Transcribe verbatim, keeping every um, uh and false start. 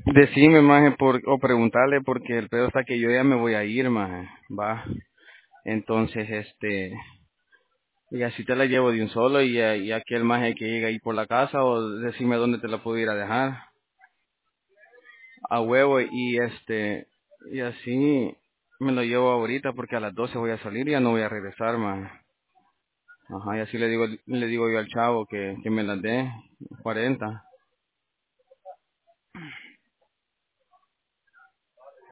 Decime, maje, por, o preguntarle, porque el pedo está que yo ya me voy a ir, maje, va. Entonces, este, y así te la llevo de un solo y, ya- y aquel maje que llega ahí por la casa o decime dónde te la puedo ir a dejar a huevo y este, y así me lo llevo ahorita porque a las doce voy a salir y ya no voy a regresar, maje. Ajá, y así le digo, le digo yo al chavo que, que me las dé, cuarenta.